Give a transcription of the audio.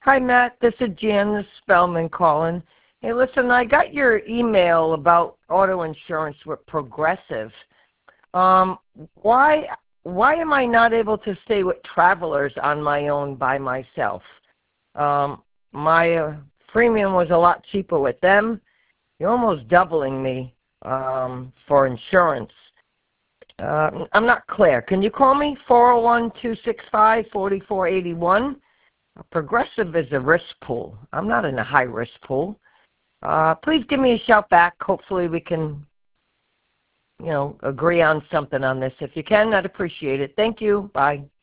Hi, Matt. This is Jan Spellman calling. Hey, listen, I got your email about auto insurance with Progressive. Um, why am I not able to stay with Travelers on my own by myself? My premium was a lot cheaper with them. You're almost doubling me for insurance. I'm not clear. Can you call me 401-265-4481? Progressive is a risk pool. I'm not in a high-risk pool. Please give me a shout back. Hopefully we can, agree on something on this. If you can, I'd appreciate it. Thank you. Bye.